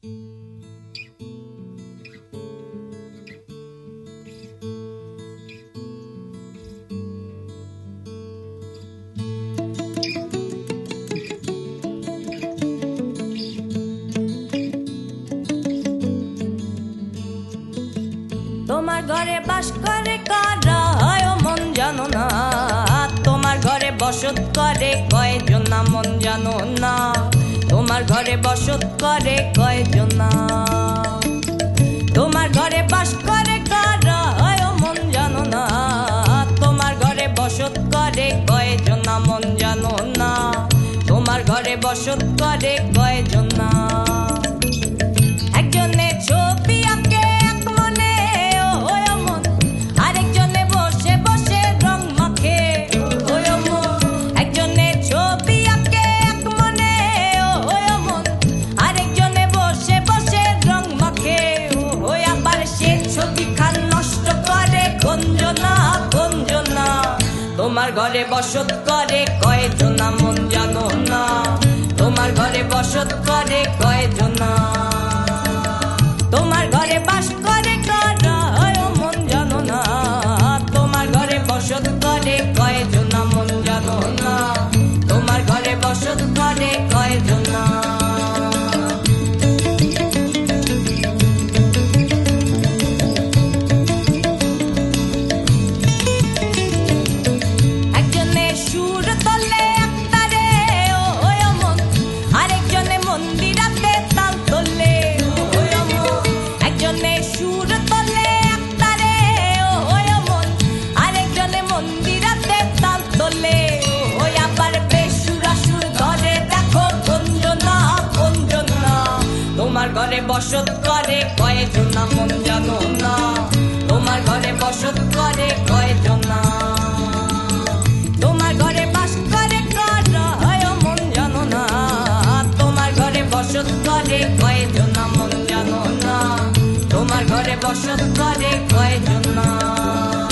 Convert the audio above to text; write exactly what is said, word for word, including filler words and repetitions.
তোমার ঘরে বাস করে কারা হয় মন জানো না, তোমার ঘরে বসত করে কয়জন না মন জানো না, তোমার ঘরে বসত করে কয়জন না, তোমার ঘরে বাস করে কারা হয় মন জানো না, তোমার ঘরে বসত করে কয়জন না মন জানো না, তোমার ঘরে বসত করে কয়জন না। একজনে ছবি আঁকে এক মনে ওই মন, আরেকজনে বসে বসে রং মাখে ওই মন, একজনে ছবি আঁকে এক মনে ওই মন, আরেকজনে বসে বসে রং মাখে ওই, আবার সে ছবি খান নষ্ট করে গঞ্জনা গঞ্জনা, তোমার ঘরে বসত করে কয়জন না মন জানো না, তোমার ঘরে বসত করে কয়জন না, তোমার ঘরে বাস করে কারা হয় মন জানো না, তোমার ঘরে বসত করে কয়জন না মন জানো না, তোমার ঘরে বসত করে কয়জন না। একজনে সুর তোলে একতারে ওই মন, আরেকজনে মন্দিরাতে তাল তোলে ওই মন, একজনে সুর তোলে একতারে ওই মন, আরেকজনে মন্দিরাতে তাল তোলে ওই, আবার বেসুরা সুর ধরে দেখো গঞ্জনা গঞ্জনা, তোমার ঘরে বসত করে কয়জন না মন জানো না, তোমার ঘরে বসত করে কয়জন না, তোমার ঘরে বাস করে কারা হয় মন জানো না, তোমার ঘরে বসত করে কয়জন না মন জানো না, তোমার ঘরে বসত করে কয়জন না।